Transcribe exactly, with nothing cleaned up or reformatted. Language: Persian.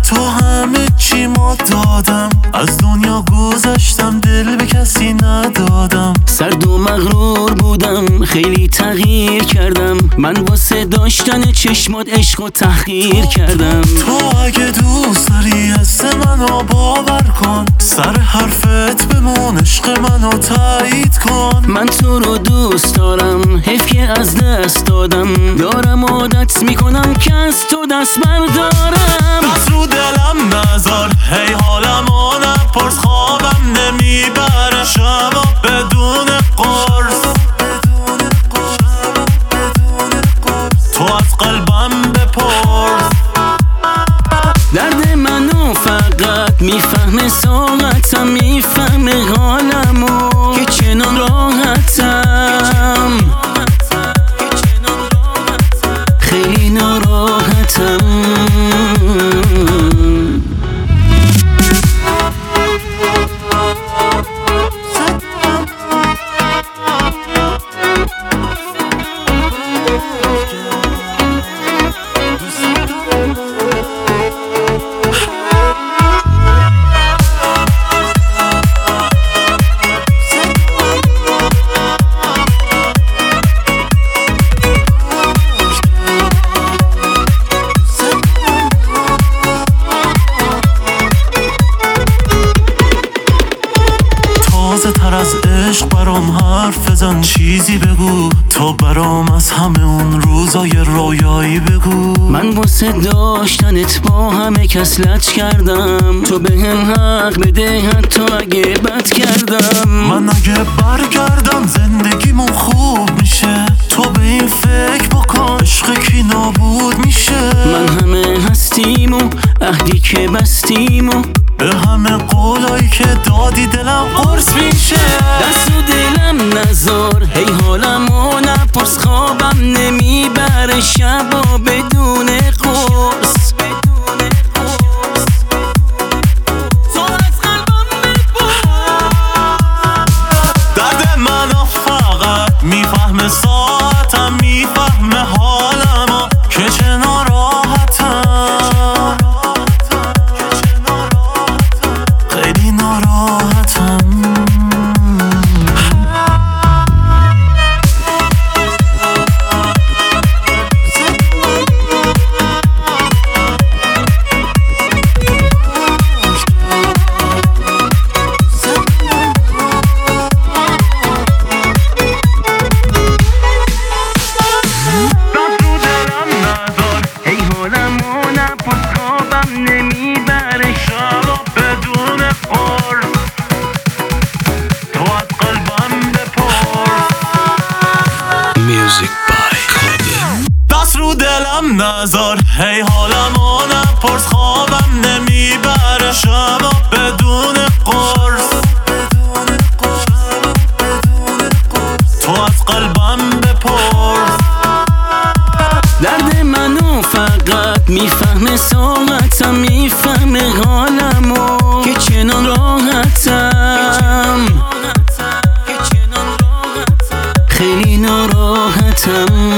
تو همه چی ما دادم، از دنیا گذشتم دل به کسی ندادم. سرد و مغرور بودم خیلی تغییر کردم، من واسه داشتن چشمات عشق و تحقیر کردم. تو اگه دوست داری حس منو باور کن، سر حرفت بمون عشق منو تایید کن. من تو رو دوست دارم حیف که از دست دادم، دارم عادت میکنم که از تو دست بردارم. دست رو دلم نذار هی حالمو نپرس، خوابم نمیبره شبا بدون قرص. تو از قلبم بپرس، درد منو فقط میفهمه ساعتم، میفهمه حالمو که چنان راحتم، خیلی ناراحتم. تازه تر از عشق برام حرف بزن، چیزی بگو تو برام از همه اون روزای رویایی بگو. من واسه داشتنت با همه کس لج کردم، تو به هم حق بده حتی اگه بد کردم. من اگه برگردم زندگیمون خوب میشه، تو به این فکر بکن عشق کی نابود میشه. من همه هستیم و عهدی که بستیم و به همه قولایی که دادی دلم قرص میشه. دست و دلم نذار هی حالمو نپرس، خوابم نمیبره شبا بدون قرص. تو از قلبم بپرس، درد منو فقط میفهمه ساعتم، میفهمه حالمو که چنان راحتم، خیلی ناراحتم. دست رو دلم نذار هی حالمو نپرس، خوابم نمیبره شبا بدون قرص. تو از قلبم بپرس، درد منو فقط میفهمه ساعتم، میفهمه حالمو که چنان راحتم، خیلی ناراحتم.